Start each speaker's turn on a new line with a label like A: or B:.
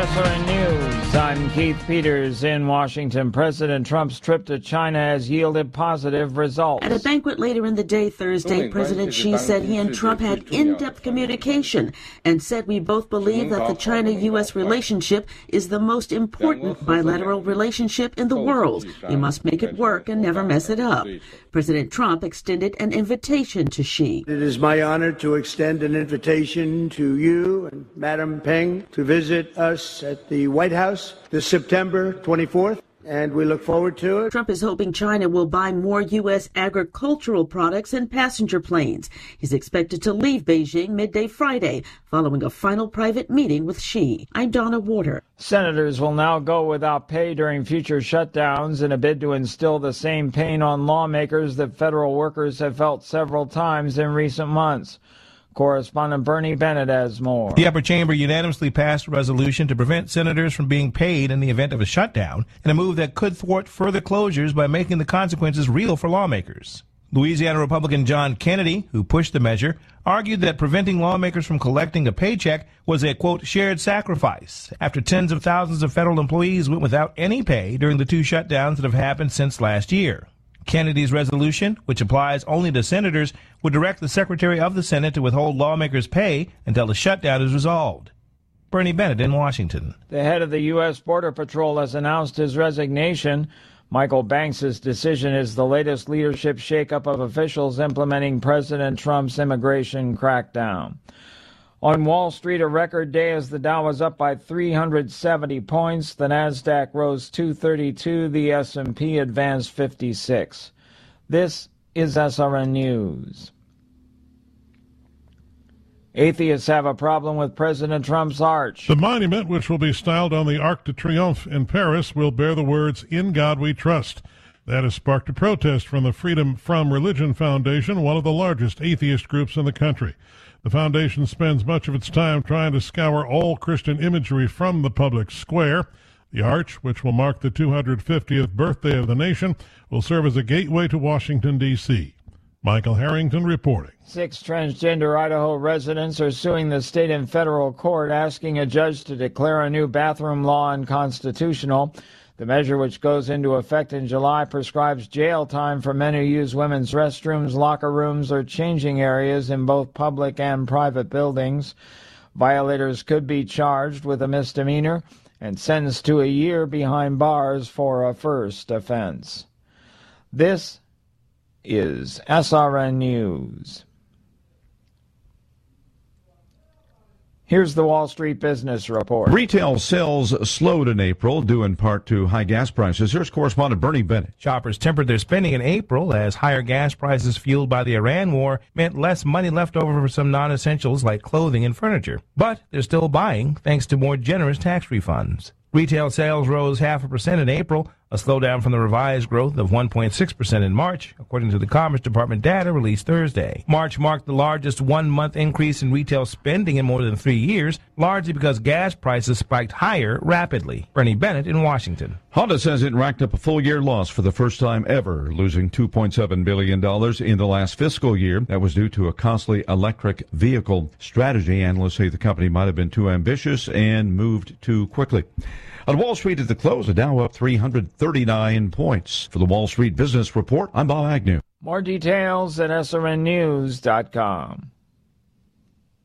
A: SRN News. I'm Keith Peters in Washington. President Trump's trip to China has yielded positive results.
B: At a banquet later in the day Thursday, President Xi said he and Trump had in-depth communication and said we both believe that the China-U.S. relationship is the most important bilateral relationship in the world. We must make it work and never mess it up. President Trump extended an invitation to Xi.
C: It is my honor to extend an invitation to you and Madam Peng to visit us at the White House this September 24th, and we look forward to it.
B: Trump is hoping China will buy more U.S. agricultural products and passenger planes. He's expected to leave Beijing midday Friday, following a final private meeting with Xi. I'm Donna Warder.
A: Senators will now go without pay during future shutdowns in a bid to instill the same pain on lawmakers that federal workers have felt several times in recent months. Correspondent Bernie Bennett has more.
D: The upper chamber unanimously passed a resolution to prevent senators from being paid in the event of a shutdown, in a move that could thwart further closures by making the consequences real for lawmakers. Louisiana Republican John Kennedy, who pushed the measure, argued that preventing lawmakers from collecting a paycheck was a, quote, shared sacrifice after tens of thousands of federal employees went without any pay during the two shutdowns that have happened since last year. Kennedy's resolution, which applies only to senators, would direct the Secretary of the Senate to withhold lawmakers' pay until the shutdown is resolved. Bernie Bennett in Washington.
A: The head of the U.S. Border Patrol has announced his resignation. Michael Banks' decision is the latest leadership shakeup of officials implementing President Trump's immigration crackdown. On Wall Street, a record day as the Dow was up by 370 points. The Nasdaq rose 232. The S&P advanced 56. This is SRN News. Atheists have a problem with President Trump's arch.
E: The monument, which will be styled on the Arc de Triomphe in Paris, will bear the words, "In God We Trust." That has sparked a protest from the Freedom From Religion Foundation, one of the largest atheist groups in the country. The foundation spends much of its time trying to scour all Christian imagery from the public square. The arch, which will mark the 250th birthday of the nation, will serve as a gateway to Washington, D.C. Michael Harrington reporting.
A: 6 transgender Idaho residents are suing the state and federal court, asking a judge to declare a new bathroom law unconstitutional. The measure, which goes into effect in July, prescribes jail time for men who use women's restrooms, locker rooms, or changing areas in both public and private buildings. Violators could be charged with a misdemeanor and sentenced to a year behind bars for a first offense. This is SRN News. Here's the Wall Street Business Report.
F: Retail sales slowed in April, due in part to high gas prices. Here's correspondent Bernie Bennett.
D: Shoppers tempered their spending in April as higher gas prices fueled by the Iran war meant less money left over for some non-essentials like clothing and furniture. But they're still buying thanks to more generous tax refunds. Retail sales rose 0.5% in April, a slowdown from the revised growth of 1.6% in March, according to the Commerce Department data released Thursday. March marked the largest one-month increase in retail spending in more than 3 years, largely because gas prices spiked higher rapidly. Bernie Bennett in Washington.
F: Honda says it racked up a full-year loss for the first time ever, losing $2.7 billion in the last fiscal year. That was due to a costly electric vehicle strategy. Analysts say the company might have been too ambitious and moved too quickly. On Wall Street at the close, the Dow up 339 points. For the Wall Street Business Report, I'm Bob Agnew.
A: More details at srnnews.com.